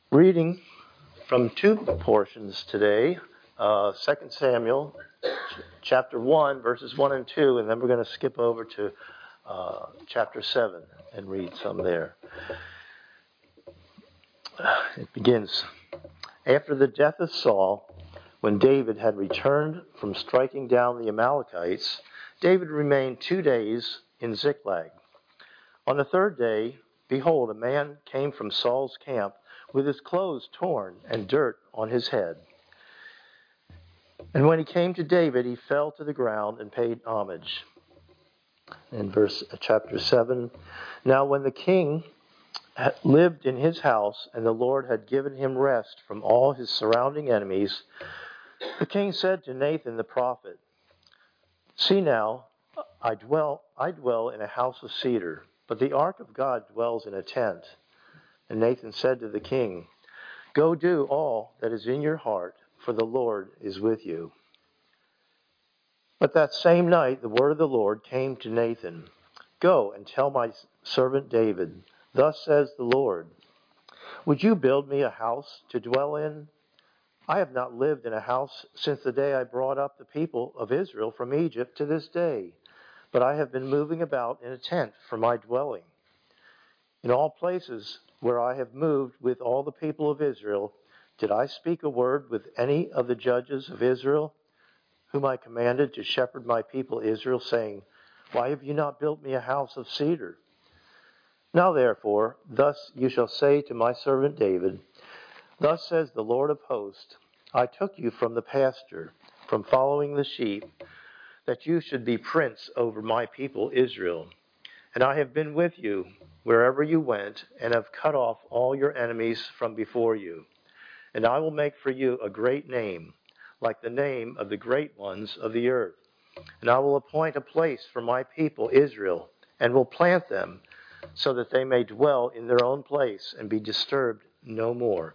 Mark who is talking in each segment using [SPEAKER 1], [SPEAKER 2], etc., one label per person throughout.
[SPEAKER 1] Reading from two portions today, 2 Samuel chapter 1, verses 1 and 2, and then we're going to skip over to chapter 7 and read some there. It begins, after the death of Saul, when David had returned from striking down the Amalekites, David remained 2 days in Ziklag. On the third day, behold, a man came from Saul's camp with his clothes torn and dirt on his head. And when he came to David, he fell to the ground and paid homage. In chapter 7, now when the king lived in his house and the Lord had given him rest from all his surrounding enemies, the king said to Nathan the prophet, see now, I dwell in a house of cedar, but the ark of God dwells in a tent. And Nathan said to the king, go do all that is in your heart, for the Lord is with you. But that same night the word of the Lord came to Nathan, go and tell my servant David, thus says the Lord, would you build me a house to dwell in? I have not lived in a house since the day I brought up the people of Israel from Egypt to this day, but I have been moving about in a tent for my dwelling. In all places where I have moved with all the people of Israel, did I speak a word with any of the judges of Israel, whom I commanded to shepherd my people Israel, saying, why have you not built me a house of cedar? Now therefore, thus you shall say to my servant David, thus says the Lord of hosts, I took you from the pasture, from following the sheep, that you should be prince over my people Israel. And I have been with you wherever you went, and have cut off all your enemies from before you. And I will make for you a great name, like the name of the great ones of the earth. And I will appoint a place for my people Israel, and will plant them, so that they may dwell in their own place, and be disturbed no more.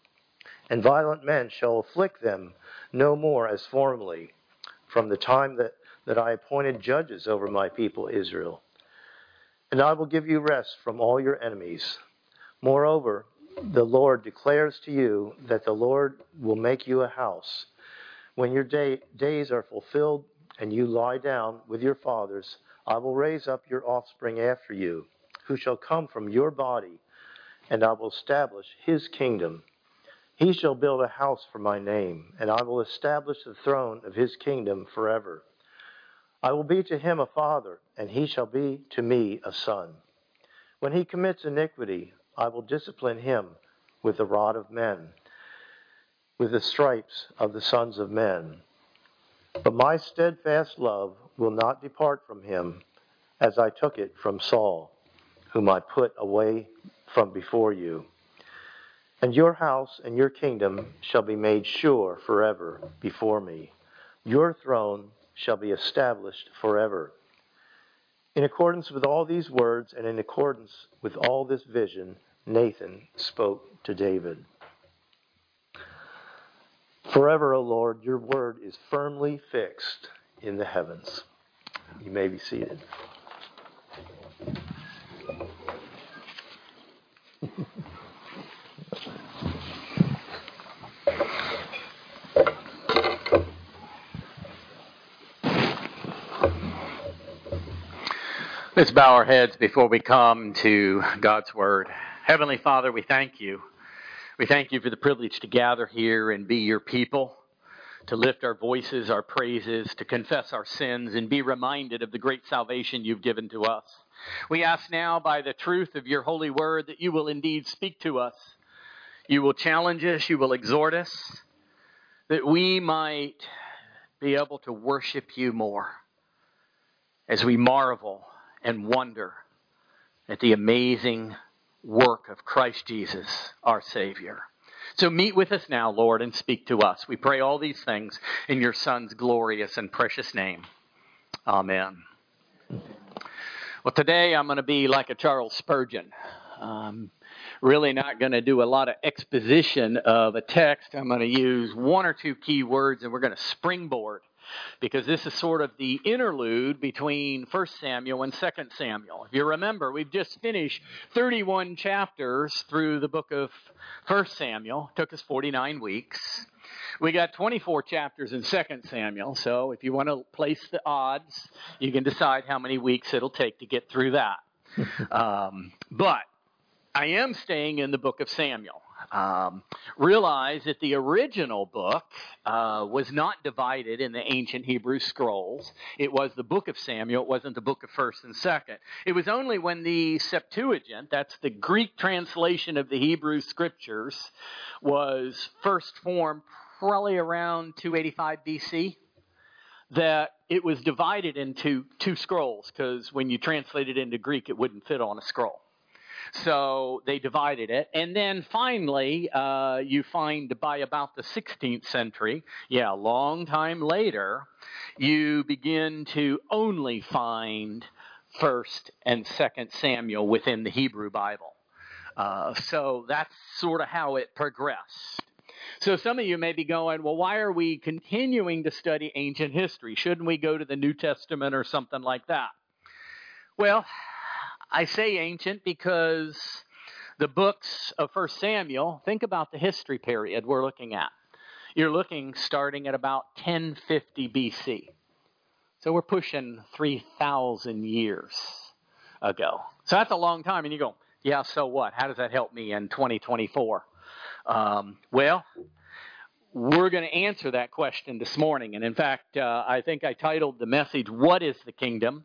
[SPEAKER 1] And violent men shall afflict them no more as formerly, from the time that I appointed judges over my people Israel. And I will give you rest from all your enemies. Moreover, the Lord declares to you that the Lord will make you a house. When your days are fulfilled and you lie down with your fathers, I will raise up your offspring after you, who shall come from your body, and I will establish his kingdom. He shall build a house for my name, and I will establish the throne of his kingdom forever. I will be to him a father, and he shall be to me a son. When he commits iniquity, I will discipline him with the rod of men, with the stripes of the sons of men. But my steadfast love will not depart from him, as I took it from Saul, whom I put away from before you. And your house and your kingdom shall be made sure forever before me. Your throne shall be established forever. In accordance with all these words and in accordance with all this vision, Nathan spoke to David. Forever, O Lord, your word is firmly fixed in the heavens. You may be seated.
[SPEAKER 2] Let's bow our heads before we come to God's Word. Heavenly Father, we thank you. We thank you for the privilege to gather here and be your people, to lift our voices, our praises, to confess our sins, and be reminded of the great salvation you've given to us. We ask now by the truth of your holy word that you will indeed speak to us. You will challenge us, you will exhort us, that we might be able to worship you more as we marvel and wonder at the amazing work of Christ Jesus, our Savior. So meet with us now, Lord, and speak to us. We pray all these things in your Son's glorious and precious name. Amen. Well, today I'm going to be like a Charles Spurgeon. Really not going to do a lot of exposition of a text. I'm going to use one or two key words, and we're going to springboard because this is sort of the interlude between 1 Samuel and 2 Samuel. If you remember, we've just finished 31 chapters through the book of 1 Samuel. It took us 49 weeks. We got 24 chapters in 2 Samuel, so if you want to place the odds, you can decide how many weeks it'll take to get through that. But I am staying in the book of Samuel. Realize that the original book was not divided in the ancient Hebrew scrolls. It was the book of Samuel. It wasn't the book of 1st and 2nd. It was only when the Septuagint, that's the Greek translation of the Hebrew scriptures, was first formed probably around 285 BC, that it was divided into two scrolls, because when you translate it into Greek, it wouldn't fit on a scroll. So they divided it. And then finally, you find by about the 16th century, a long time later, you begin to only find 1st and 2nd Samuel within the Hebrew Bible. So that's sort of how it progressed. So some of you may be going, well, why are we continuing to study ancient history? Shouldn't we go to the New Testament or something like that? Well, I say ancient because the books of 1 Samuel, think about the history period we're looking at. You're looking starting at about 1050 BC. So we're pushing 3,000 years ago. So that's a long time. And you go, yeah, so what? How does that help me in 2024? Well, we're going to answer that question this morning. And in fact, I think I titled the message, What is the Kingdom?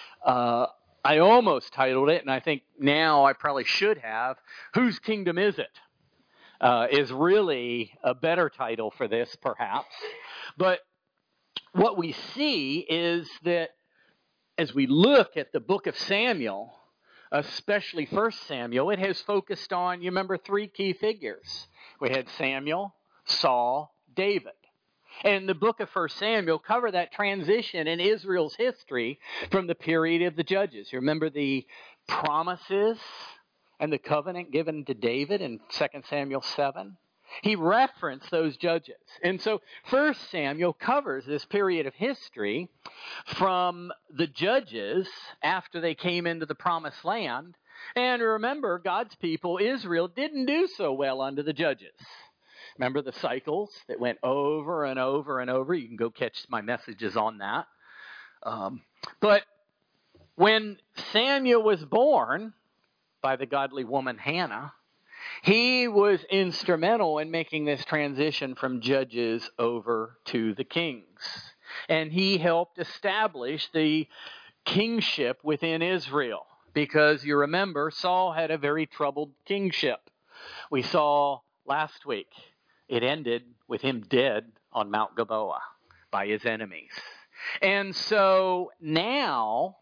[SPEAKER 2] I almost titled it, and I think now I probably should have, Whose Kingdom Is It? Is really a better title for this, perhaps. But what we see is that as we look at the book of Samuel, especially 1 Samuel, it has focused on, you remember, three key figures. We had Samuel, Saul, David. And the book of 1 Samuel cover that transition in Israel's history from the period of the judges. You remember the promises and the covenant given to David in 2 Samuel 7? He referenced those judges. And so 1 Samuel covers this period of history from the judges after they came into the promised land. And remember, God's people, Israel, didn't do so well under the judges. Remember the cycles that went over and over and over? You can go catch my messages on that. But when Samuel was born by the godly woman Hannah, he was instrumental in making this transition from judges over to the kings. And he helped establish the kingship within Israel. Because you remember, Saul had a very troubled kingship. We saw last week. It ended with him dead on Mount Gilboa by his enemies. And so now,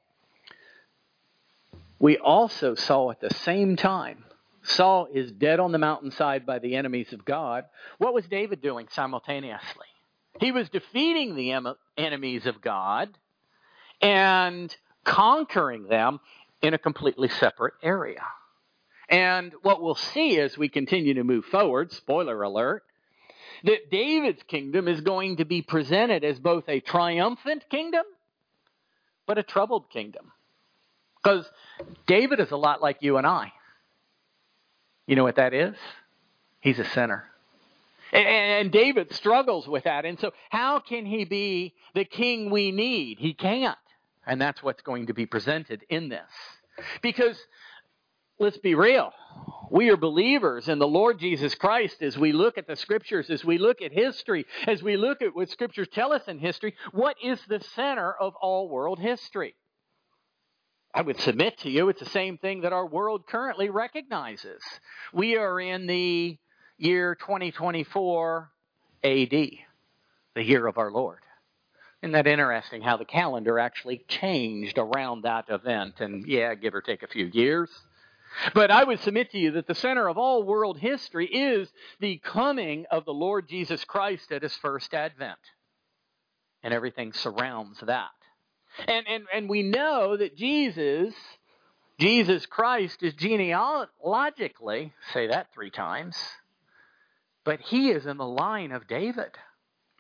[SPEAKER 2] we also saw at the same time, Saul is dead on the mountainside by the enemies of God. What was David doing simultaneously? He was defeating the enemies of God and conquering them in a completely separate area. And what we'll see as we continue to move forward, spoiler alert, that David's kingdom is going to be presented as both a triumphant kingdom, but a troubled kingdom. Because David is a lot like you and I. You know what that is? He's a sinner. And David struggles with that. And so how can he be the king we need? He can't. And that's what's going to be presented in this. Because let's be real. We are believers in the Lord Jesus Christ as we look at the Scriptures, as we look at history, as we look at what Scriptures tell us in history. What is the center of all world history? I would submit to you it's the same thing that our world currently recognizes. We are in the year 2024 AD, the year of our Lord. Isn't that interesting how the calendar actually changed around that event? And give or take a few years. But I would submit to you that the center of all world history is the coming of the Lord Jesus Christ at his first advent. And everything surrounds that. And we know that Jesus Christ is genealogically, say that 3 times, but he is in the line of David.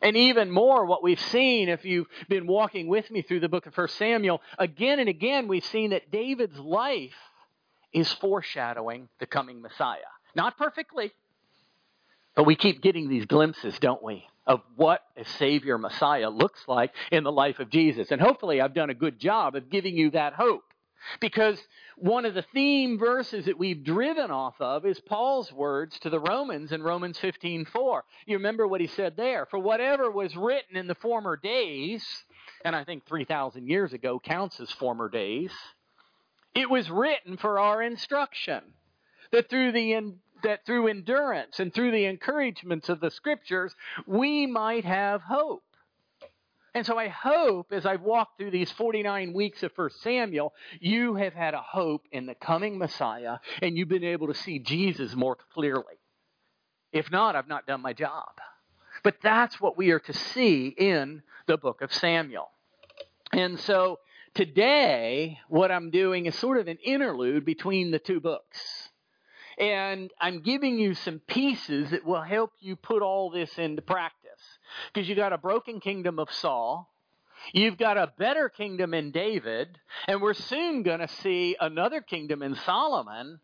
[SPEAKER 2] And even more, what we've seen, if you've been walking with me through the book of 1 Samuel, again and again, we've seen that David's life is foreshadowing the coming Messiah. Not perfectly, but we keep getting these glimpses, don't we, of what a Savior Messiah looks like in the life of Jesus. And hopefully I've done a good job of giving you that hope. Because one of the theme verses that we've driven off of is Paul's words to the Romans in Romans 15:4. You remember what he said there? For whatever was written in the former days, and I think 3,000 years ago counts as former days, it was written for our instruction, that through endurance and through the encouragements of the Scriptures, we might have hope. And so I hope, as I've walked through these 49 weeks of 1 Samuel, you have had a hope in the coming Messiah, and you've been able to see Jesus more clearly. If not, I've not done my job. But that's what we are to see in the book of Samuel. And so today, what I'm doing is sort of an interlude between the two books. And I'm giving you some pieces that will help you put all this into practice. Because you got a broken kingdom of Saul. You've got a better kingdom in David. And we're soon going to see another kingdom in Solomon.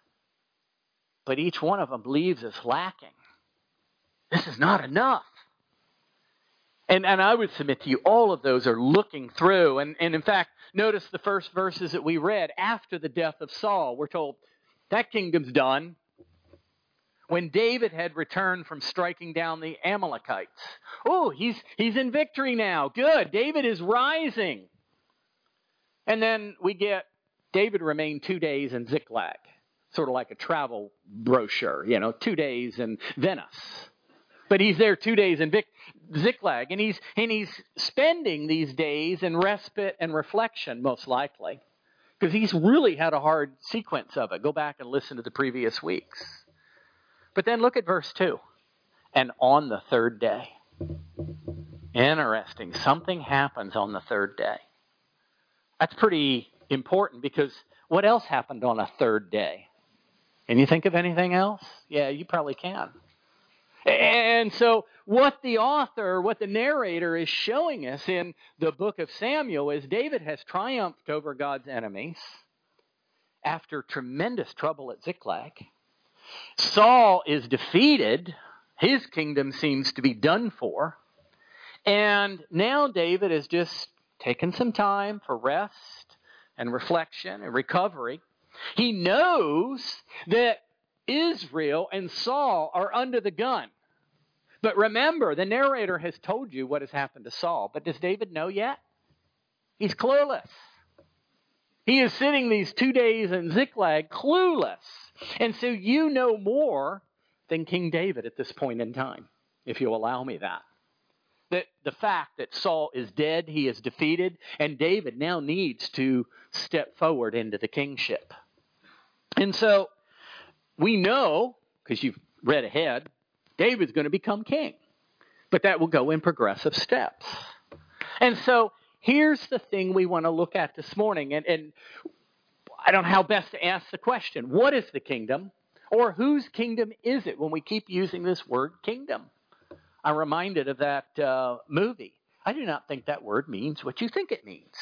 [SPEAKER 2] But each one of them leaves us lacking. This is not enough. And I would submit to you, all of those are looking through. And in fact, notice the first verses that we read after the death of Saul. We're told, that kingdom's done. When David had returned from striking down the Amalekites. Oh, he's in victory now. Good. David is rising. And then we get David remained 2 days in Ziklag. Sort of like a travel brochure, 2 days in Venice. But he's there 2 days in Ziklag. And he's spending these days in respite and reflection, most likely. Because he's really had a hard sequence of it. Go back and listen to the previous weeks. But then look at verse 2. And on the third day. Interesting. Something happens on the third day. That's pretty important because what else happened on a third day? Can you think of anything else? Yeah, you probably can. And so what the narrator is showing us in the book of Samuel is David has triumphed over God's enemies after tremendous trouble at Ziklag. Saul is defeated. His kingdom seems to be done for. And now David has just taken some time for rest and reflection and recovery. He knows that Israel and Saul are under the gun. But remember, the narrator has told you what has happened to Saul. But does David know yet? He's clueless. He is sitting these 2 days in Ziklag clueless. And so you know more than King David at this point in time, if you'll allow me that. That the fact that Saul is dead, he is defeated, and David now needs to step forward into the kingship. And so we know, because you've read ahead, David's going to become king. But that will go in progressive steps. And so here's the thing we want to look at this morning. And I don't know how best to ask the question. What is the kingdom? Or whose kingdom is it when we keep using this word kingdom? I'm reminded of that movie. I do not think that word means what you think it means.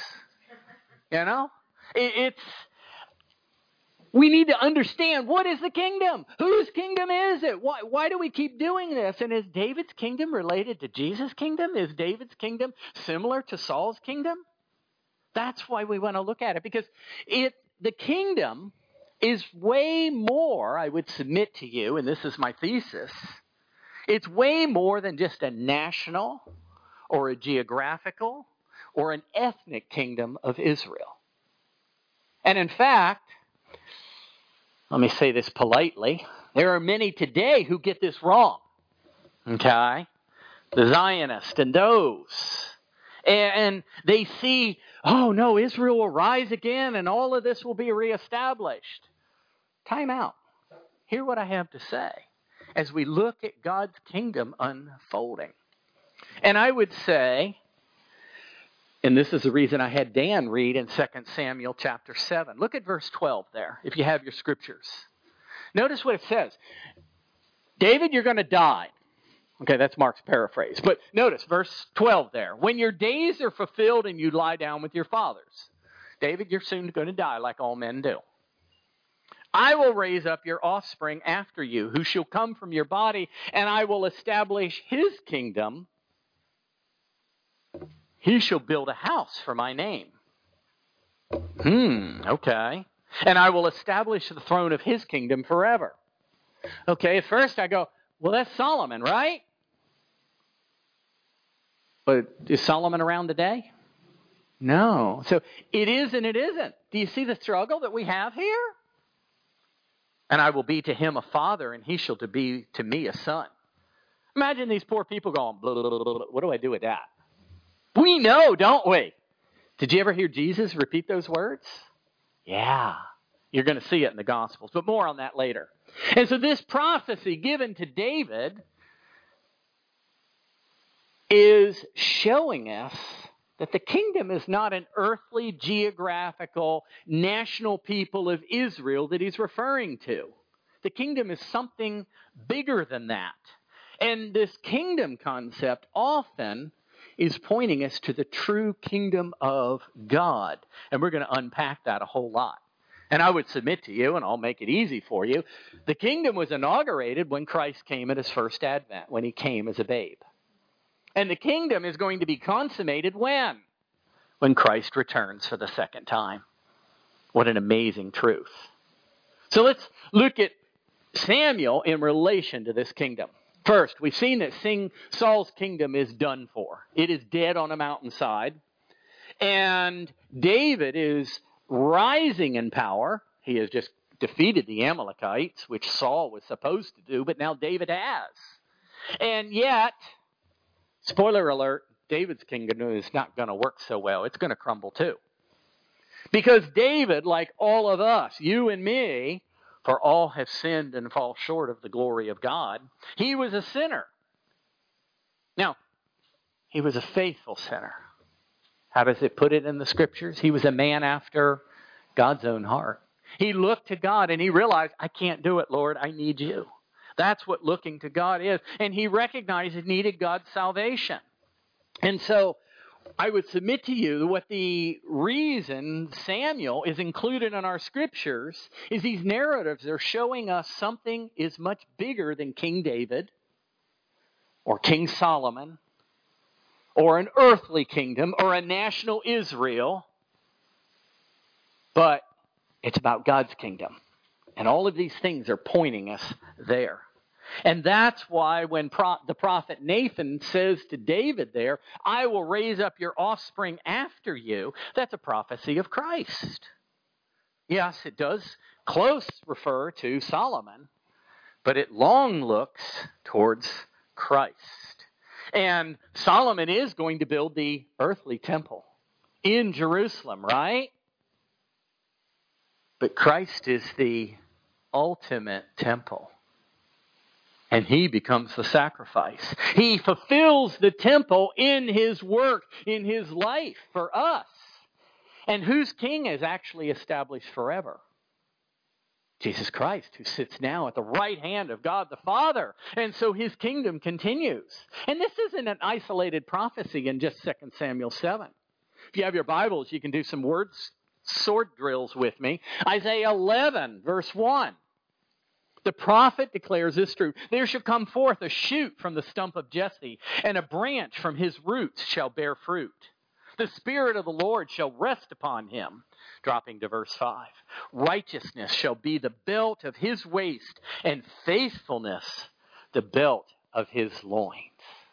[SPEAKER 2] We need to understand, what is the kingdom? Whose kingdom is it? Why do we keep doing this? And is David's kingdom related to Jesus' kingdom? Is David's kingdom similar to Saul's kingdom? That's why we want to look at it. Because the kingdom is way more, I would submit to you, and this is my thesis, it's way more than just a national or a geographical or an ethnic kingdom of Israel. And in fact, let me say this politely, there are many today who get this wrong. Okay? The Zionists and those. And they see, oh no, Israel will rise again and all of this will be reestablished. Time out. Hear what I have to say as we look at God's kingdom unfolding. And I would say, and this is the reason I had Dan read in 2 Samuel chapter 7. Look at verse 12 there, if you have your scriptures. Notice what it says. David, you're going to die. Okay, that's Mark's paraphrase. But notice verse 12 there. When your days are fulfilled and you lie down with your fathers. David, you're soon going to die like all men do. I will raise up your offspring after you, who shall come from your body, and I will establish his kingdom. He shall build a house for my name. Okay. And I will establish the throne of his kingdom forever. Okay, at first I go, well, that's Solomon, right? But is Solomon around today? No. So it is and it isn't. Do you see the struggle that we have here? And I will be to him a father, and he shall be to me a son. Imagine these poor people going, blah, blah, blah, blah. What do I do with that? We know, don't we? Did you ever hear Jesus repeat those words? Yeah. You're going to see it in the Gospels, but more on that later. And so this prophecy given to David is showing us that the kingdom is not an earthly, geographical, national people of Israel that he's referring to. The kingdom is something bigger than that. And this kingdom concept often is pointing us to the true kingdom of God. And we're going to unpack that a whole lot. And I would submit to you, and I'll make it easy for you, the kingdom was inaugurated when Christ came at his first advent, when he came as a babe. And the kingdom is going to be consummated when? When Christ returns for the second time. What an amazing truth. So let's look at Samuel in relation to this kingdom. First, we've seen that Saul's kingdom is done for. It is dead on a mountainside. And David is rising in power. He has just defeated the Amalekites, which Saul was supposed to do, but now David has. And yet, spoiler alert, David's kingdom is not going to work so well. It's going to crumble too. Because David, like all of us, you and me, for all have sinned and fall short of the glory of God, he was a sinner. Now, he was a faithful sinner. How does it put it in the scriptures? He was a man after God's own heart. He looked to God and he realized, I can't do it, Lord. I need you. That's what looking to God is. And he recognized he needed God's salvation. And so I would submit to you what the reason Samuel is included in our scriptures is these narratives are showing us something is much bigger than King David or King Solomon or an earthly kingdom or a national Israel, but it's about God's kingdom. And all of these things are pointing us there. And that's why when the prophet Nathan says to David there, I will raise up your offspring after you, that's a prophecy of Christ. Yes, it does close refer to Solomon, but it long looks towards Christ. And Solomon is going to build the earthly temple in Jerusalem, right? But Christ is the ultimate temple. And he becomes the sacrifice. He fulfills the temple in his work, in his life for us. And whose king is actually established forever? Jesus Christ, who sits now at the right hand of God the Father. And so his kingdom continues. And this isn't an isolated prophecy in just 2 Samuel 7. If you have your Bibles, you can do some sword drills with me. Isaiah 11, verse 1. The prophet declares this truth. There shall come forth a shoot from the stump of Jesse, and a branch from his roots shall bear fruit. The Spirit of the Lord shall rest upon him. Dropping to verse 5. Righteousness shall be the belt of his waist, and faithfulness the belt of his loins.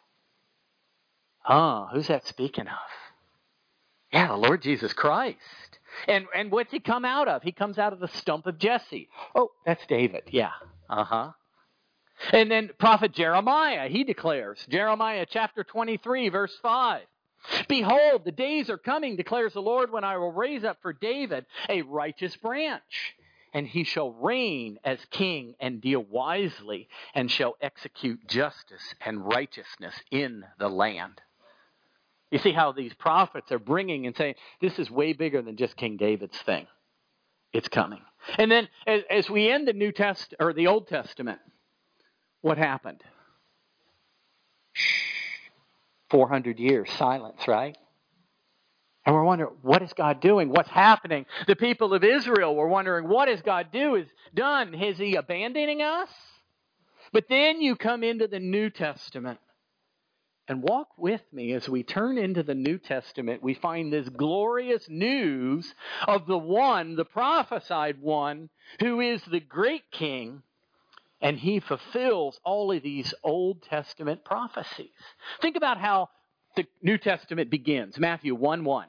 [SPEAKER 2] Who's that speaking of? Yeah, the Lord Jesus Christ. And what's he come out of? He comes out of the stump of Jesse. Oh, that's David. Yeah. And then prophet Jeremiah, he declares, Jeremiah chapter 23, verse 5. Behold, the days are coming, declares the Lord, when I will raise up for David a righteous branch, and he shall reign as king and deal wisely, and shall execute justice and righteousness in the land. You see how these prophets are bringing and saying, this is way bigger than just King David's thing. It's coming. And then as we end the the Old Testament, what happened? 400 years, silence, right? And we're wondering, what is God doing? What's happening? The people of Israel were wondering, what has God done? Is He abandoning us? But then you come into the New Testament. And walk with me as we turn into the New Testament. We find this glorious news of the one, the prophesied one, who is the great king. And He fulfills all of these Old Testament prophecies. Think about how the New Testament begins. Matthew 1:1.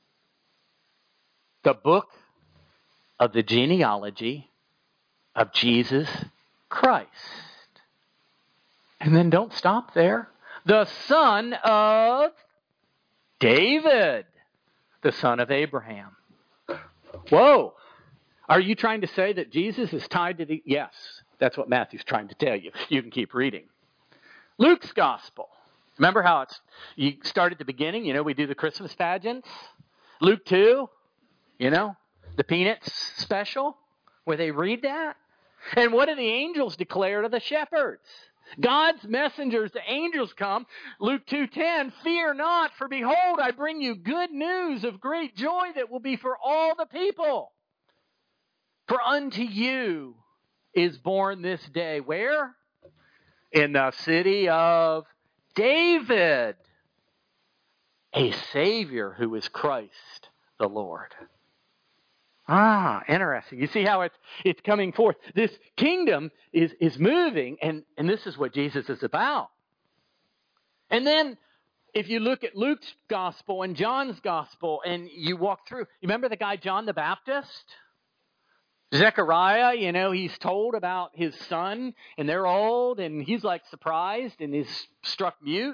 [SPEAKER 2] The book of the genealogy of Jesus Christ. And then don't stop there. The son of David, the son of Abraham. Whoa! Are you trying to say that Jesus is tied to the... Yes, that's what Matthew's trying to tell you. You can keep reading. Luke's gospel. Remember how you start at the beginning? We do the Christmas pageants. Luke 2, the Peanuts special, where they read that. And what do the angels declare to the shepherds? God's messengers, the angels come. Luke 2:10, fear not, for behold, I bring you good news of great joy that will be for all the people. For unto you is born this day, where? In the city of David, a Savior who is Christ the Lord. Interesting. You see how it's coming forth. This kingdom is moving, and this is what Jesus is about. And then, if you look at Luke's gospel and John's gospel, and you walk through, you remember the guy John the Baptist? Zechariah, he's told about his son, and they're old, and he's like surprised, and is struck mute.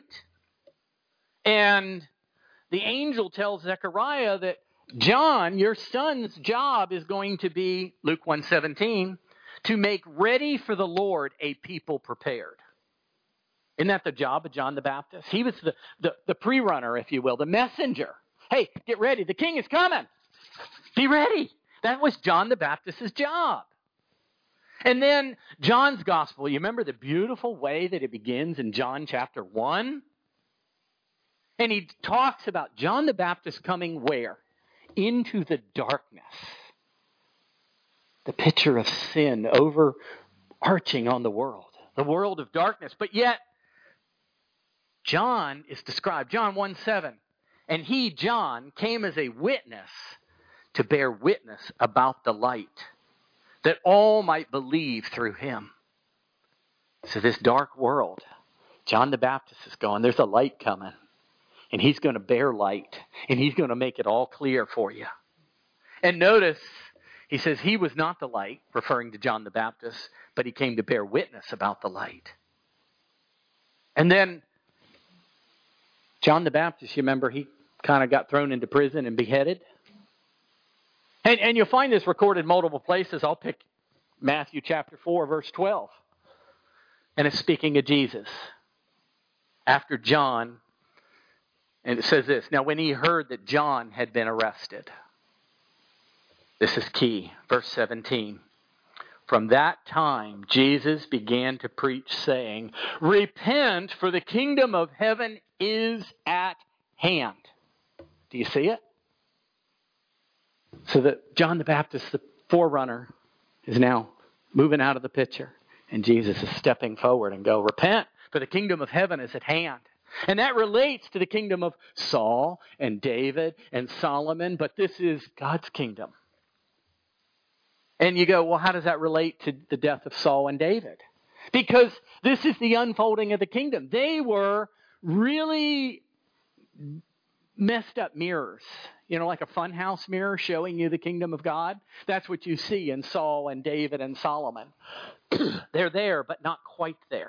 [SPEAKER 2] And the angel tells Zechariah that John, your son's job is going to be, Luke 1:17, to make ready for the Lord a people prepared. Isn't that the job of John the Baptist? He was the pre-runner, if you will, the messenger. Hey, get ready. The king is coming. Be ready. That was John the Baptist's job. And then John's gospel, you remember the beautiful way that it begins in John chapter 1? And he talks about John the Baptist coming where? Into the darkness. The picture of sin overarching on the world of darkness. But yet, John is described, John 1:7, and he, John, came as a witness to bear witness about the light, that all might believe through him. So this dark world, John the Baptist is going, there's a light coming. And he's going to bear light. And he's going to make it all clear for you. And notice, he says he was not the light, referring to John the Baptist, but he came to bear witness about the light. And then, John the Baptist, you remember, he kind of got thrown into prison and beheaded. And you'll find this recorded multiple places. I'll pick Matthew chapter 4, verse 12. And it's speaking of Jesus. After John... And it says this, now when he heard that John had been arrested, this is key, verse 17. From that time, Jesus began to preach, saying, repent, for the kingdom of heaven is at hand. Do you see it? So that John the Baptist, the forerunner, is now moving out of the picture. And Jesus is stepping forward and go, repent, for the kingdom of heaven is at hand. And that relates to the kingdom of Saul and David and Solomon, but this is God's kingdom. And you go, well, how does that relate to the death of Saul and David? Because this is the unfolding of the kingdom. They were really messed up mirrors, like a funhouse mirror showing you the kingdom of God. That's what you see in Saul and David and Solomon. They're there, but not quite there.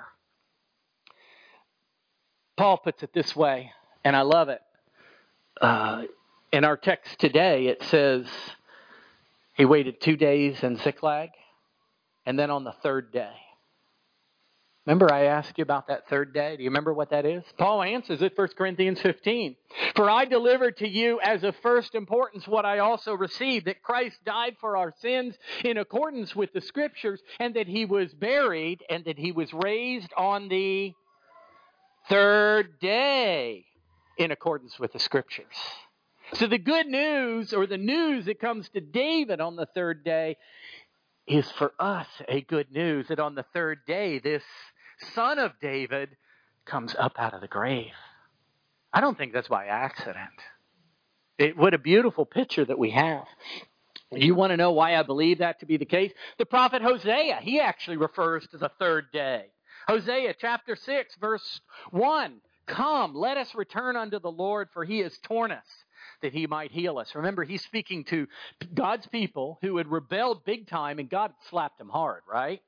[SPEAKER 2] Paul puts it this way, and I love it. In our text today, it says he waited 2 days in Ziklag, and then on the third day. Remember I asked you about that third day? Do you remember what that is? Paul answers it, 1 Corinthians 15. For I delivered to you as of first importance what I also received, that Christ died for our sins in accordance with the Scriptures, and that he was buried, and that he was raised on the third day in accordance with the Scriptures. So the good news, or the news that comes to David on the third day, is for us a good news that on the third day, this son of David comes up out of the grave. I don't think that's by accident. What a beautiful picture that we have. You want to know why I believe that to be the case? The prophet Hosea, he actually refers to the third day. Hosea chapter 6, verse 1. Come, let us return unto the Lord, for he has torn us, that he might heal us. Remember, he's speaking to God's people who had rebelled big time, and God slapped them hard, right?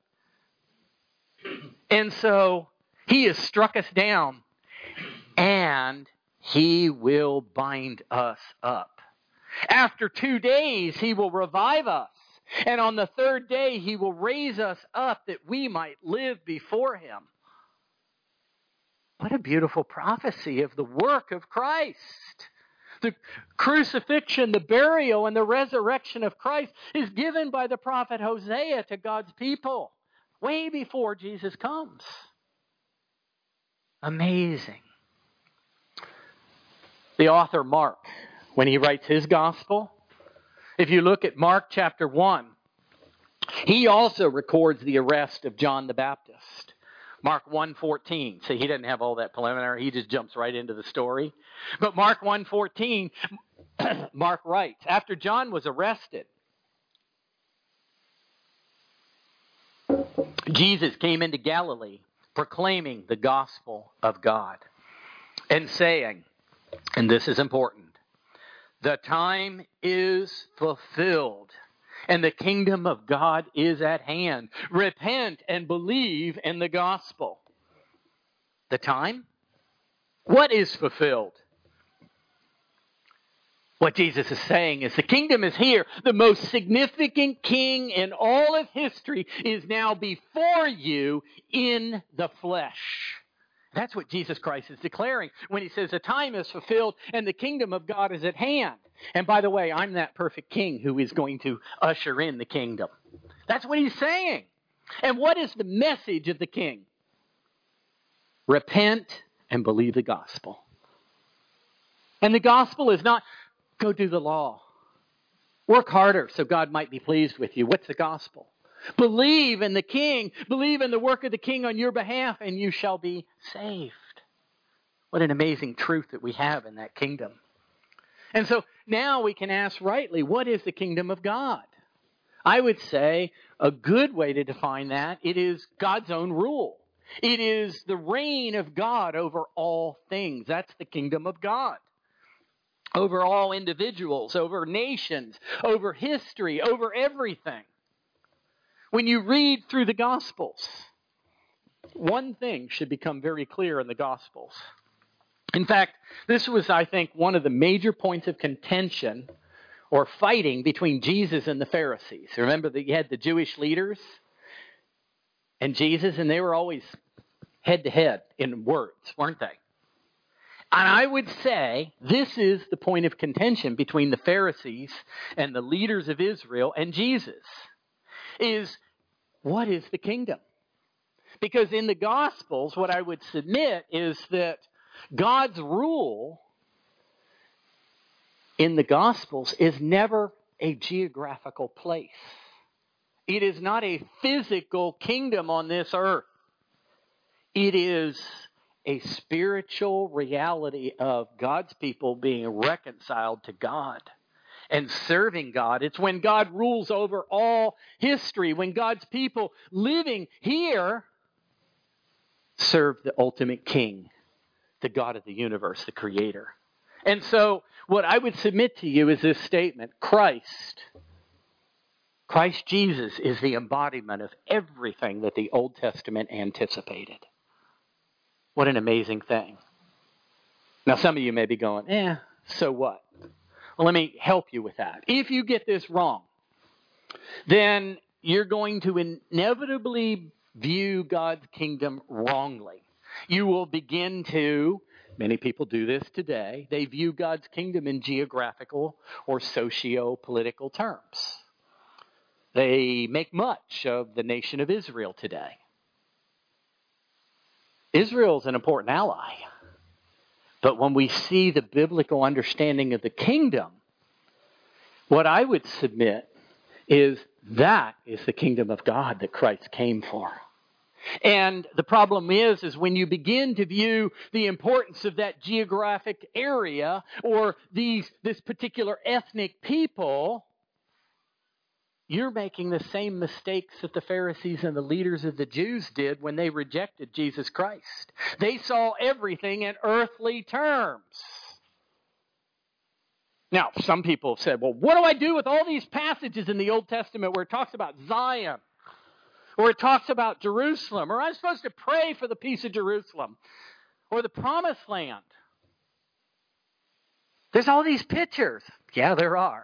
[SPEAKER 2] And so he has struck us down, and he will bind us up. After 2 days, he will revive us. And on the third day, he will raise us up that we might live before him. What a beautiful prophecy of the work of Christ. The crucifixion, the burial, and the resurrection of Christ is given by the prophet Hosea to God's people way before Jesus comes. Amazing. The author Mark, when he writes his gospel, if you look at Mark chapter 1, he also records the arrest of John the Baptist. Mark 1:14. See, he doesn't have all that preliminary. He just jumps right into the story. But Mark 1:14, Mark writes, after John was arrested, Jesus came into Galilee proclaiming the gospel of God and saying, and this is important, the time is fulfilled and the kingdom of God is at hand. Repent and believe in the gospel. The time? What is fulfilled? What Jesus is saying is the kingdom is here. The most significant king in all of history is now before you in the flesh. That's what Jesus Christ is declaring when he says the time is fulfilled and the kingdom of God is at hand. And by the way, I'm that perfect king who is going to usher in the kingdom. That's what he's saying. And what is the message of the king? Repent and believe the gospel. And the gospel is not go do the law. Work harder so God might be pleased with you. What's the gospel? Believe in the king. Believe in the work of the king on your behalf and you shall be saved. What an amazing truth that we have in that kingdom. And so now we can ask rightly, what is the kingdom of God? I would say a good way to define that, it is God's own rule. It is the reign of God over all things. That's the kingdom of God. Over all individuals, over nations, over history, over everything. When you read through the Gospels, one thing should become very clear in the Gospels. In fact, this was, I think, one of the major points of contention or fighting between Jesus and the Pharisees. Remember that you had the Jewish leaders and Jesus, and they were always head to head in words, weren't they? And I would say this is the point of contention between the Pharisees and the leaders of Israel and Jesus. Is what is the kingdom? Because in the Gospels, what I would submit is that God's rule in the Gospels is never a geographical place. It is not a physical kingdom on this earth. It is a spiritual reality of God's people being reconciled to God and serving God. It's when God rules over all history, when God's people living here serve the ultimate king, the God of the universe, the creator. And so what I would submit to you is this statement: Christ Jesus is the embodiment of everything that the Old Testament anticipated. What an amazing thing. Now some of you may be going, so what? Well, let me help you with that. If you get this wrong, then you're going to inevitably view God's kingdom wrongly. You will begin to, many people do this today, they view God's kingdom in geographical or socio-political terms. They make much of the nation of Israel today. Israel's an important ally. But when we see the biblical understanding of the kingdom, what I would submit is that is the kingdom of God that Christ came for. And the problem is when you begin to view the importance of that geographic area or this particular ethnic people, you're making the same mistakes that the Pharisees and the leaders of the Jews did when they rejected Jesus Christ. They saw everything in earthly terms. Now, some people have said, well, what do I do with all these passages in the Old Testament where it talks about Zion, or it talks about Jerusalem, or I'm supposed to pray for the peace of Jerusalem, or the Promised Land? There's all these pictures. Yeah, there are.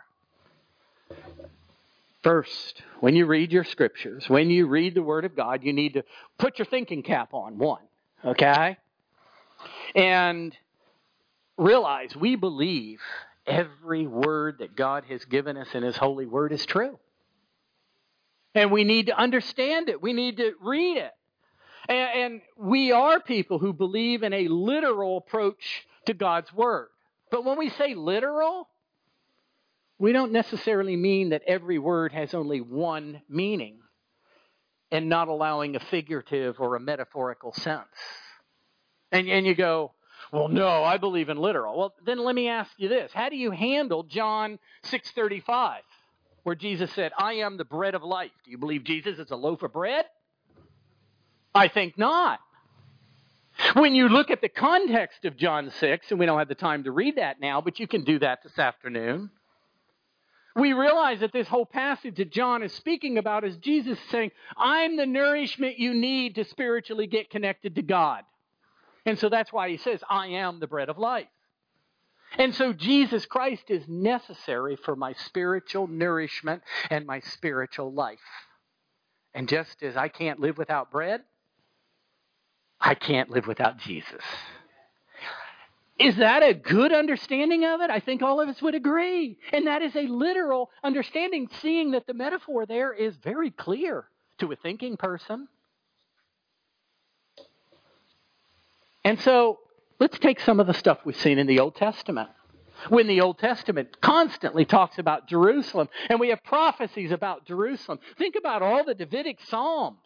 [SPEAKER 2] First, when you read your scriptures, when you read the Word of God, you need to put your thinking cap on, one, okay? And realize we believe every word that God has given us in His holy Word is true. And we need to understand it. We need to read it. And we are people who believe in a literal approach to God's Word. But when we say literal, we don't necessarily mean that every word has only one meaning and not allowing a figurative or a metaphorical sense. And you go, well, no, I believe in literal. Well, then let me ask you this. How do you handle John 6:35, where Jesus said, I am the bread of life? Do you believe Jesus is a loaf of bread? I think not. When you look at the context of John 6, and we don't have the time to read that now, but you can do that this afternoon, we realize that this whole passage that John is speaking about is Jesus saying, I'm the nourishment you need to spiritually get connected to God. And so that's why he says, I am the bread of life. And so Jesus Christ is necessary for my spiritual nourishment and my spiritual life. And just as I can't live without bread, I can't live without Jesus. Is that a good understanding of it? I think all of us would agree. And that is a literal understanding, seeing that the metaphor there is very clear to a thinking person. And so let's take some of the stuff we've seen in the Old Testament. When the Old Testament constantly talks about Jerusalem, and we have prophecies about Jerusalem. Think about all the Davidic Psalms.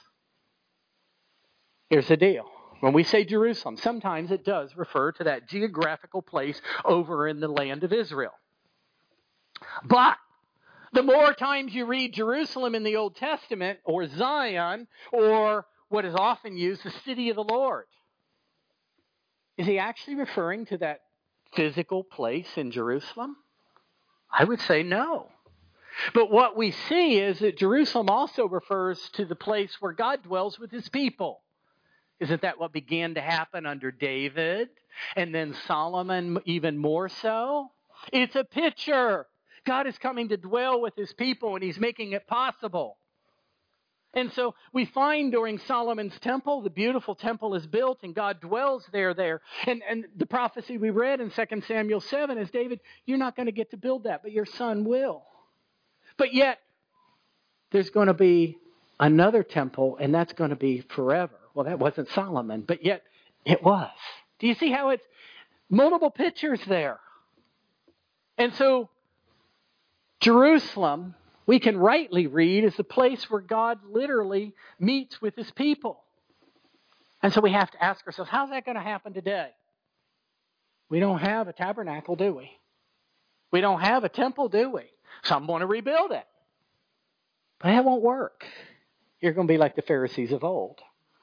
[SPEAKER 2] Here's the deal. When we say Jerusalem, sometimes it does refer to that geographical place over in the land of Israel. But the more times you read Jerusalem in the Old Testament, or Zion, or what is often used, the city of the Lord, is he actually referring to that physical place in Jerusalem? I would say no. But what we see is that Jerusalem also refers to the place where God dwells with his people. Isn't that what began to happen under David? And then Solomon even more so? It's a picture. God is coming to dwell with his people, and he's making it possible. And so we find during Solomon's temple, the beautiful temple is built, and God dwells there. And the prophecy we read in 2 Samuel 7 is, David, you're not going to get to build that, but your son will. But yet, there's going to be another temple, and that's going to be forever. Well, that wasn't Solomon, but yet it was. Do you see how it's multiple pictures there? And so Jerusalem, we can rightly read, is the place where God literally meets with his people. And so we have to ask ourselves, how's that going to happen today? We don't have a tabernacle, do we? We don't have a temple, do we? Some want to rebuild it. But that won't work. You're going to be like the Pharisees of old.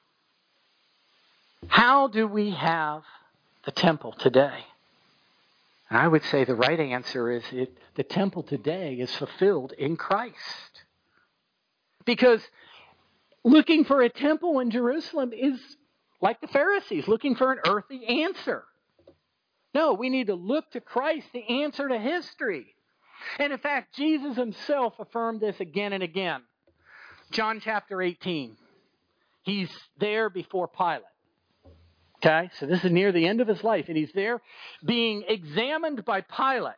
[SPEAKER 2] How do we have the temple today? And I would say the right answer is the temple today is fulfilled in Christ. Because looking for a temple in Jerusalem is like the Pharisees, looking for an earthly answer. No, we need to look to Christ, the answer to history. And in fact, Jesus himself affirmed this again and again. John chapter 18. He's there before Pilate. Okay, so this is near the end of his life, and he's there being examined by Pilate.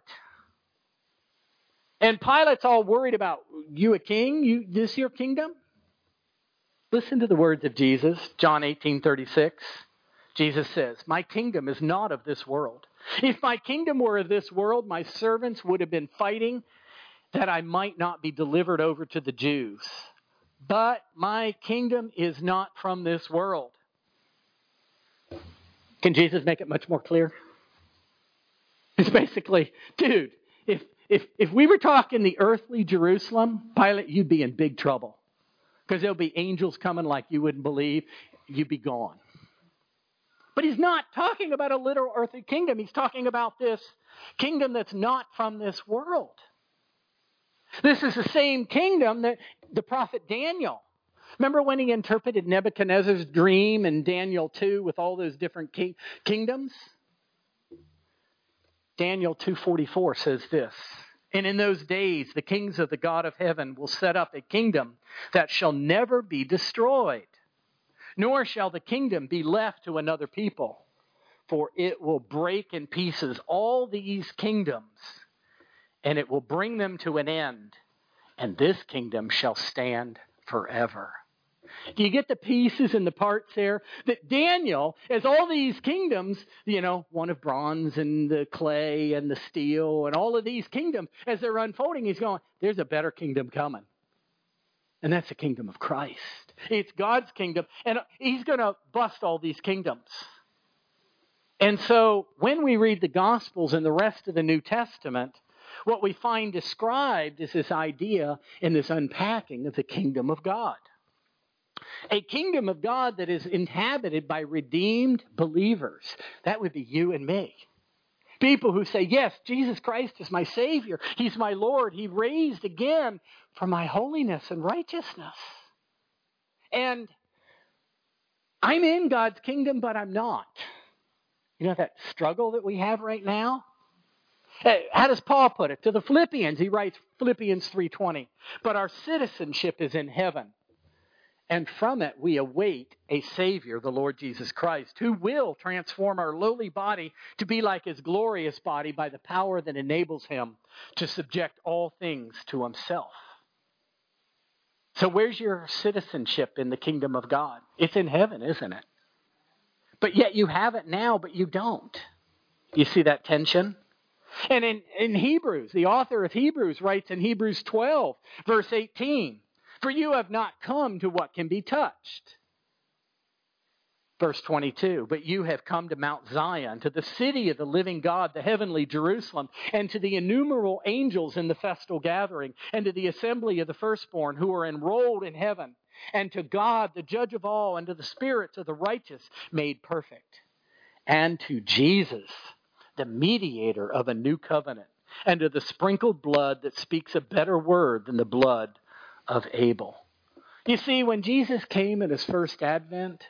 [SPEAKER 2] And Pilate's all worried about, you a king? This your kingdom? Listen to the words of Jesus, John 18:36. Jesus says, "My kingdom is not of this world. If my kingdom were of this world, my servants would have been fighting that I might not be delivered over to the Jews. But my kingdom is not from this world." Can Jesus make it much more clear? It's basically, dude, if we were talking the earthly Jerusalem, Pilate, you'd be in big trouble. Because there'll be angels coming like you wouldn't believe. You'd be gone. But he's not talking about a literal earthly kingdom. He's talking about this kingdom that's not from this world. This is the same kingdom that the prophet Daniel, remember when he interpreted Nebuchadnezzar's dream in Daniel 2 with all those different kingdoms? Daniel 2:44 says this, "And in those days the kings of the God of heaven will set up a kingdom that shall never be destroyed, nor shall the kingdom be left to another people, for it will break in pieces all these kingdoms, and it will bring them to an end, and this kingdom shall stand forever." Do you get the pieces and the parts there? That Daniel, as all these kingdoms, one of bronze and the clay and the steel and all of these kingdoms, as they're unfolding, he's going, there's a better kingdom coming. And that's the kingdom of Christ. It's God's kingdom. And he's going to bust all these kingdoms. And so when we read the Gospels and the rest of the New Testament, what we find described is this idea and this unpacking of the kingdom of God. A kingdom of God that is inhabited by redeemed believers. That would be you and me. People who say, yes, Jesus Christ is my Savior. He's my Lord. He raised again for my holiness and righteousness. And I'm in God's kingdom, but I'm not. You know that struggle that we have right now? How does Paul put it? To the Philippians, he writes Philippians 3:20. "But our citizenship is in heaven. And from it we await a Savior, the Lord Jesus Christ, who will transform our lowly body to be like His glorious body by the power that enables Him to subject all things to Himself." So where's your citizenship in the kingdom of God? It's in heaven, isn't it? But yet you have it now, but you don't. You see that tension? And in Hebrews, the author of Hebrews writes in Hebrews 12, verse 18, "For you have not come to what can be touched." Verse 22, "But you have come to Mount Zion, to the city of the living God, the heavenly Jerusalem, and to the innumerable angels in the festal gathering, and to the assembly of the firstborn who are enrolled in heaven, and to God, the judge of all, and to the spirits of the righteous made perfect, and to Jesus, the mediator of a new covenant, and to the sprinkled blood that speaks a better word than the blood of Abel." You see, when Jesus came in His first advent,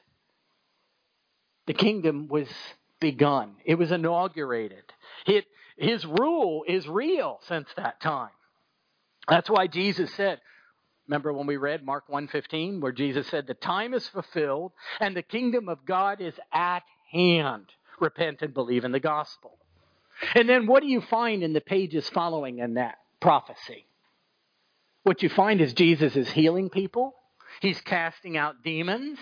[SPEAKER 2] the kingdom was begun. It was inaugurated. His rule is real since that time. That's why Jesus said, remember when we read Mark 1:15, where Jesus said, "The time is fulfilled and the kingdom of God is at hand. Repent and believe in the gospel." And then what do you find in the pages following in that prophecy? What you find is Jesus is healing people. He's casting out demons.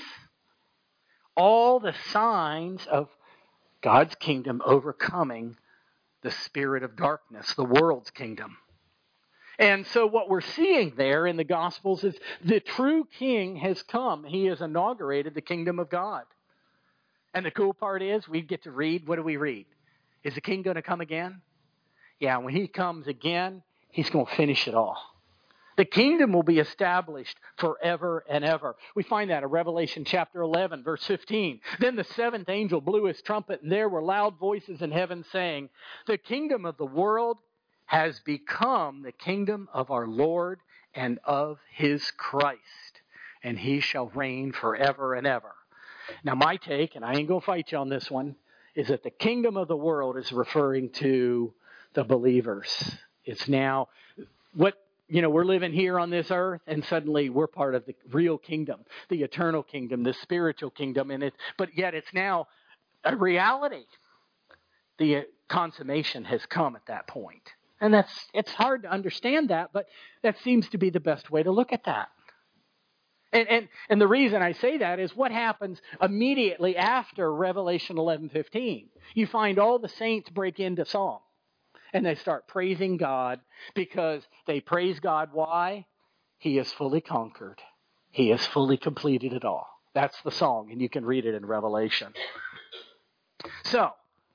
[SPEAKER 2] All the signs of God's kingdom overcoming the spirit of darkness, the world's kingdom. And so what we're seeing there in the Gospels is the true king has come. He has inaugurated the kingdom of God. And the cool part is we get to read, what do we read? Is the king going to come again? Yeah, when he comes again, he's going to finish it all. The kingdom will be established forever and ever. We find that in Revelation chapter 11, verse 15. "Then the seventh angel blew his trumpet, and there were loud voices in heaven saying, 'The kingdom of the world has become the kingdom of our Lord and of His Christ, and He shall reign forever and ever.'" Now my take, and I ain't going to fight you on this one, is that the kingdom of the world is referring to the believers. It's now we're living here on this earth, and suddenly we're part of the real kingdom, the eternal kingdom, the spiritual kingdom, but yet it's now a reality. The consummation has come at that point. And it's hard to understand that, but that seems to be the best way to look at that.
[SPEAKER 3] And the reason I say that is what happens immediately after Revelation 11:15. You find all the saints break into song. And they start praising God because they praise God. Why? He has fully conquered. He has fully completed it all. That's the song, and you can read it in Revelation. So,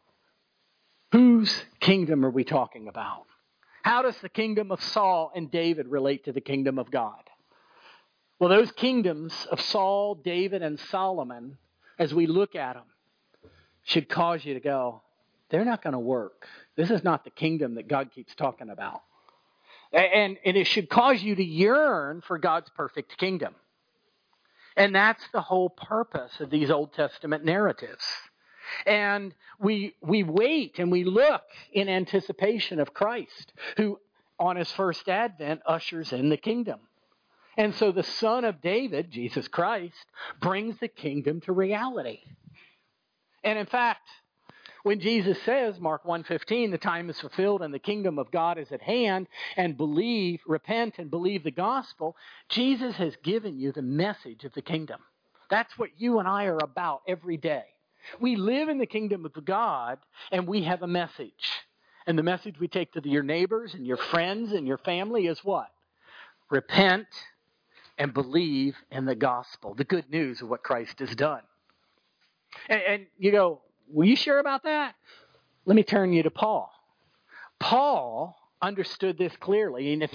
[SPEAKER 3] whose kingdom are we talking about? How does the kingdom of Saul and David relate to the kingdom of God? Well, those kingdoms of Saul, David, and Solomon, as we look at them, should cause you to go, they're not going to work. This is not the kingdom that God keeps talking about. And it should cause you to yearn for God's perfect kingdom. And that's the whole purpose of these Old Testament narratives. And we wait and we look in anticipation of Christ, who on his first advent ushers in the kingdom. And so the Son of David, Jesus Christ, brings the kingdom to reality. And in fact, when Jesus says, Mark 1:15, the time is fulfilled and the kingdom of God is at hand, and repent and believe the gospel, Jesus has given you the message of the kingdom. That's what you and I are about every day. We live in the kingdom of God, and we have a message. And the message we take to your neighbors and your friends and your family is what? Repent and believe in the gospel, the good news of what Christ has done. And you go, were you sure about that? Let me turn you to Paul. Paul understood this clearly in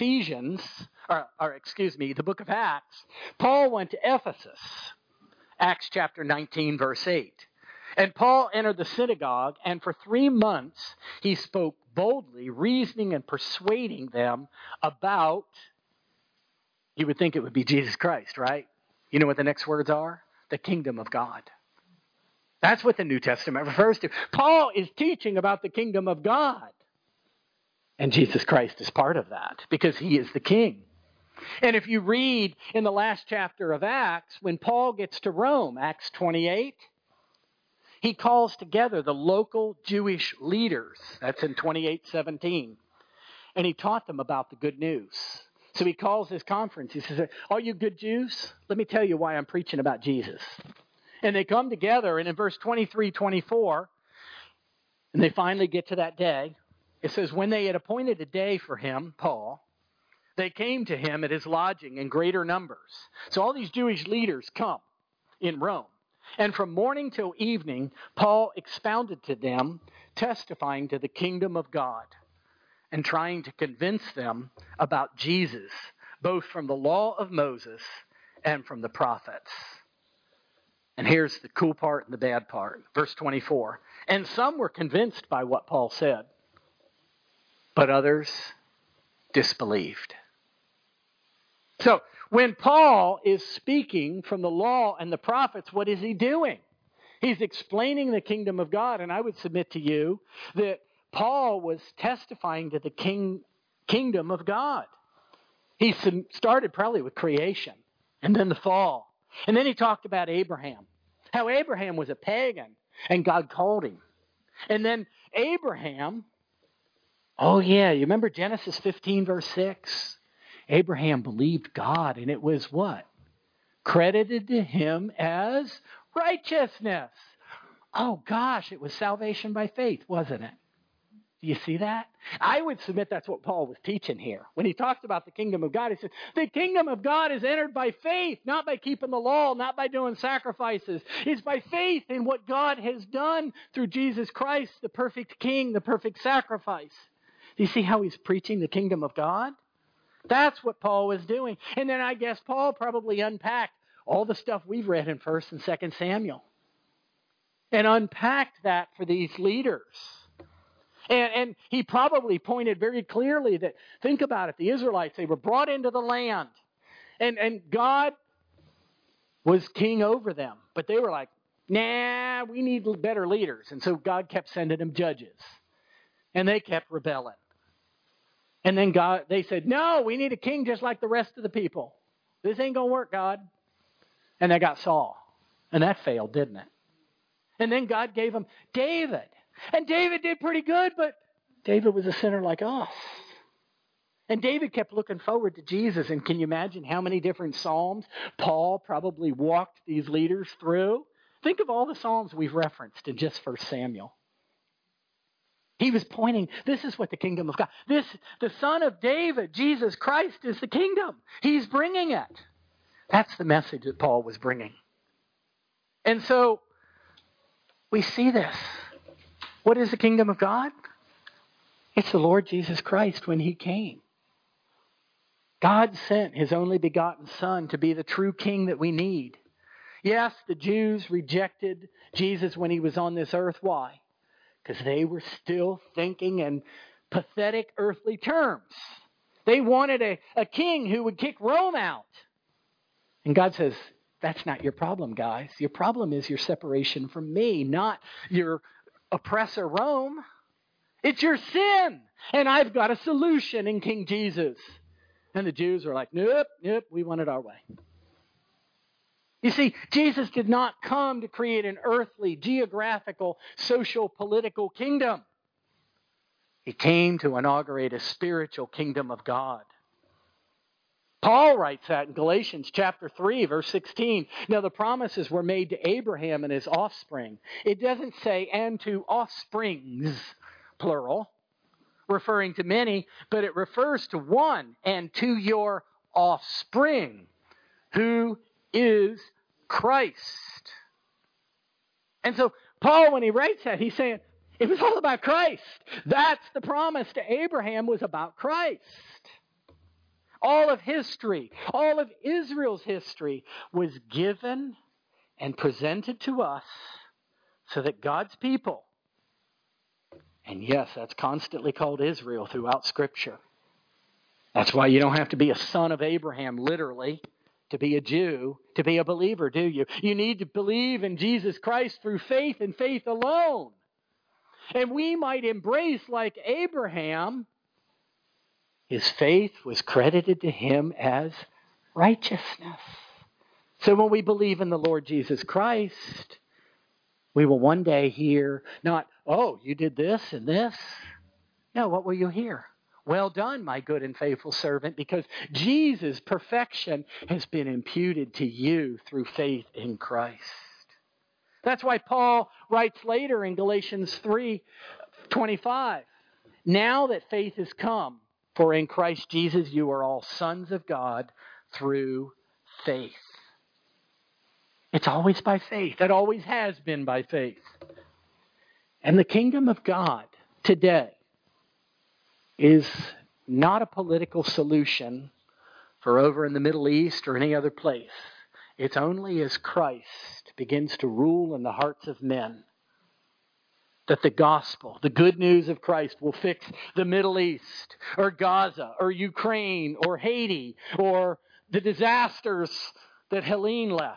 [SPEAKER 3] the book of Acts. Paul went to Ephesus, Acts chapter 19, verse 8. And Paul entered the synagogue, and for 3 months he spoke boldly, reasoning and persuading them about, you would think it would be Jesus Christ, right? You know what the next words are? The kingdom of God. That's what the New Testament refers to. Paul is teaching about the kingdom of God. And Jesus Christ is part of that because he is the king. And if you read in the last chapter of Acts, when Paul gets to Rome, Acts 28, he calls together the local Jewish leaders. That's in 28:17. And he taught them about the good news. So he calls this conference. He says, all you good Jews, let me tell you why I'm preaching about Jesus. And they come together, and in verse 23-24, and they finally get to that day, it says, when they had appointed a day for him, Paul, they came to him at his lodging in greater numbers. So all these Jewish leaders come in Rome. And from morning till evening, Paul expounded to them, testifying to the kingdom of God and trying to convince them about Jesus, both from the law of Moses and from the prophets. And here's the cool part and the bad part. Verse 24. And some were convinced by what Paul said, but others disbelieved. So when Paul is speaking from the law and the prophets, what is he doing? He's explaining the kingdom of God. And I would submit to you that Paul was testifying to the kingdom of God. He started probably with creation and then the fall. And then he talked about Abraham, how Abraham was a pagan and God called him. And then Abraham, oh yeah, you remember Genesis 15 verse 6? Abraham believed God and it was what? Credited to him as righteousness. Oh gosh, it was salvation by faith, wasn't it? Do you see that? I would submit that's what Paul was teaching here. When he talked about the kingdom of God, he said, the kingdom of God is entered by faith, not by keeping the law, not by doing sacrifices. It's by faith in what God has done through Jesus Christ, the perfect king, the perfect sacrifice. Do you see how he's preaching the kingdom of God? That's what Paul was doing. And then I guess Paul probably unpacked all the stuff we've read in 1 and 2 Samuel and unpacked that for these leaders. And he probably pointed very clearly that, think about it, the Israelites, they were brought into the land. And God was king over them. But they were like, nah, we need better leaders. And so God kept sending them judges. And they kept rebelling. And then they said, no, we need a king just like the rest of the people. This ain't going to work, God. And they got Saul. And that failed, didn't it? And then God gave them David. And David did pretty good, but David was a sinner like us. And David kept looking forward to Jesus. And can you imagine how many different Psalms Paul probably walked these leaders through? Think of all the Psalms we've referenced in just 1 Samuel. He was pointing, this is what the kingdom of God, the Son of David, Jesus Christ, is the kingdom. He's bringing it. That's the message that Paul was bringing. And so we see this. What is the kingdom of God? It's the Lord Jesus Christ when he came. God sent his only begotten Son to be the true king that we need. Yes, the Jews rejected Jesus when he was on this earth. Why? Because they were still thinking in pathetic earthly terms. They wanted a king who would kick Rome out. And God says, that's not your problem, guys. Your problem is your separation from me, not your oppressor Rome. It's your sin. And I've got a solution in King Jesus. And the Jews were like, nope, we want it our way. You see, Jesus did not come to create an earthly, geographical, social, political kingdom. He came to inaugurate a spiritual kingdom of God. Paul writes that in Galatians chapter 3, verse 16. Now the promises were made to Abraham and his offspring. It doesn't say, and to offsprings, plural, referring to many, but it refers to one, and to your offspring, who is Christ. And so Paul, when he writes that, he's saying, it was all about Christ. That's the promise to Abraham, was about Christ. All of history, all of Israel's history was given and presented to us so that God's people, and yes, that's constantly called Israel throughout Scripture. That's why you don't have to be a son of Abraham, literally, to be a Jew, to be a believer, do you? You need to believe in Jesus Christ through faith and faith alone. And we might embrace, like Abraham, his faith was credited to him as righteousness. So when we believe in the Lord Jesus Christ, we will one day hear not, oh, you did this and this. No, what will you hear? Well done, my good and faithful servant, because Jesus' perfection has been imputed to you through faith in Christ. That's why Paul writes later in Galatians 3:25, now that faith has come, for in Christ Jesus you are all sons of God through faith. It's always by faith. It always has been by faith. And the kingdom of God today is not a political solution for over in the Middle East or any other place. It's only as Christ begins to rule in the hearts of men that the gospel, the good news of Christ, will fix the Middle East or Gaza or Ukraine or Haiti or the disasters that Helene left.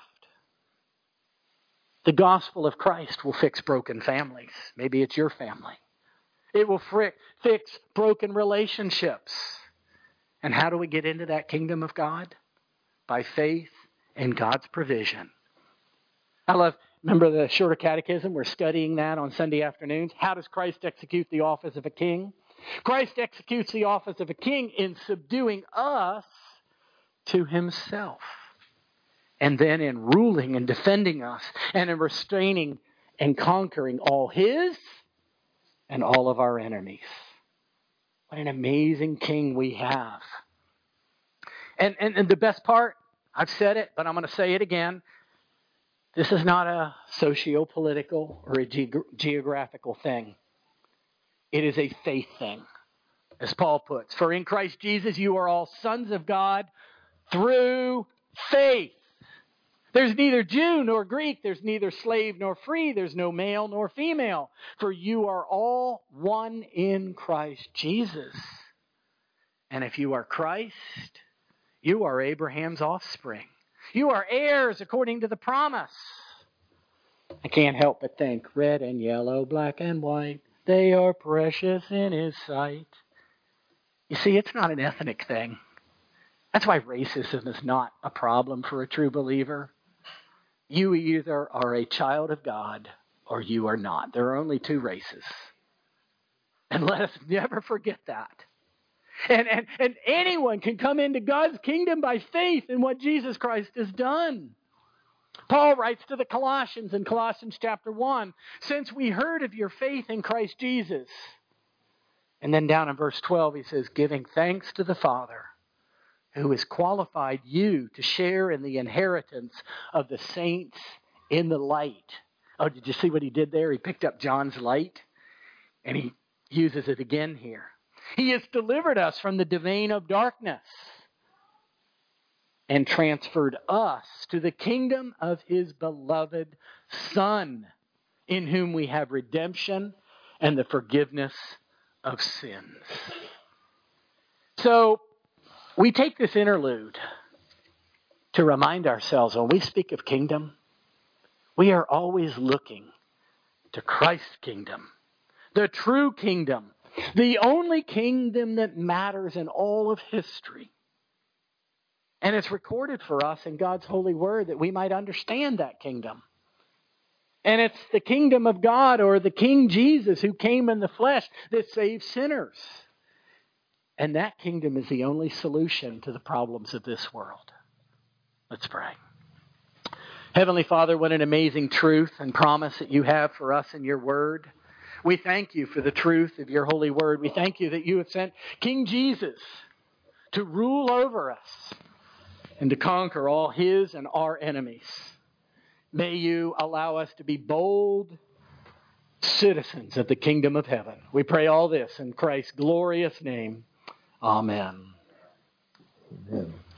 [SPEAKER 3] The gospel of Christ will fix broken families. Maybe it's your family. It will fix broken relationships. And how do we get into that kingdom of God? By faith in God's provision. Remember the Shorter Catechism? We're studying that on Sunday afternoons. How does Christ execute the office of a king? Christ executes the office of a king in subduing us to himself. And then in ruling and defending us, and in restraining and conquering all his and all of our enemies. What an amazing king we have. And the best part, I've said it, but I'm going to say it again. This is not a socio-political or a geographical thing. It is a faith thing, as Paul puts. For in Christ Jesus you are all sons of God through faith. There's neither Jew nor Greek. There's neither slave nor free. There's no male nor female. For you are all one in Christ Jesus. And if you are Christ, you are Abraham's offspring. You are heirs according to the promise. I can't help but think, red and yellow, black and white, they are precious in his sight. You see, it's not an ethnic thing. That's why racism is not a problem for a true believer. You either are a child of God or you are not. There are only two races. And let us never forget that. And anyone can come into God's kingdom by faith in what Jesus Christ has done. Paul writes to the Colossians in Colossians chapter 1, since we heard of your faith in Christ Jesus. And then down in verse 12 he says, giving thanks to the Father who has qualified you to share in the inheritance of the saints in the light. Oh, did you see what he did there? He picked up John's light and he uses it again here. He has delivered us from the domain of darkness and transferred us to the kingdom of his beloved Son, in whom we have redemption and the forgiveness of sins. So we take this interlude to remind ourselves when we speak of kingdom, we are always looking to Christ's kingdom, the true kingdom, the only kingdom that matters in all of history. And it's recorded for us in God's holy word that we might understand that kingdom. And it's the kingdom of God, or the King Jesus who came in the flesh, that saves sinners. And that kingdom is the only solution to the problems of this world. Let's pray. Heavenly Father, what an amazing truth and promise that you have for us in your word. We thank you for the truth of your holy word. We thank you that you have sent King Jesus to rule over us and to conquer all his and our enemies. May you allow us to be bold citizens of the kingdom of heaven. We pray all this in Christ's glorious name. Amen.
[SPEAKER 1] Amen.